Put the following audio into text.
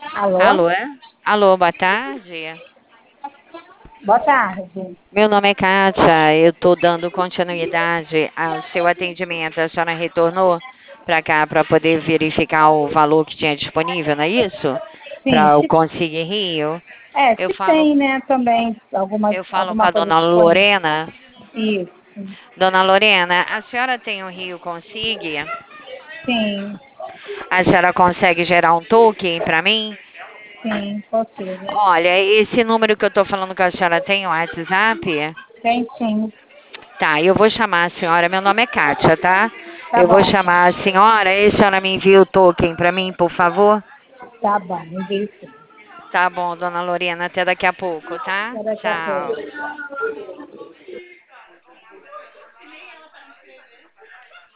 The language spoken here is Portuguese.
Alô? Alô? Alô, boa tarde. Boa tarde. Meu nome é Kátia, eu estou dando continuidade ao seu atendimento. A senhora retornou para cá para poder verificar o valor que tinha disponível, não é isso? Sim, Para eu se, conseguir Rio. Eu se falo, tem, né, também eu falo com alguma a coisa dona disponível. Lorena. Isso. Dona Lorena, a senhora tem o Rio Consigue? Sim, A senhora consegue gerar um token para mim? sim, consigo. Olha, esse número que eu estou falando com a senhora tem o WhatsApp? Tem sim. Tá, eu vou chamar a senhora. Meu nome é Kátia, tá? Tá Eu vou bom. chamar a senhora e a senhora me envia o token para mim, por favor? Tá bom, envio sim. Tá bom, dona Lorena, até daqui a pouco, tá? Até daqui a Tchau. pouco.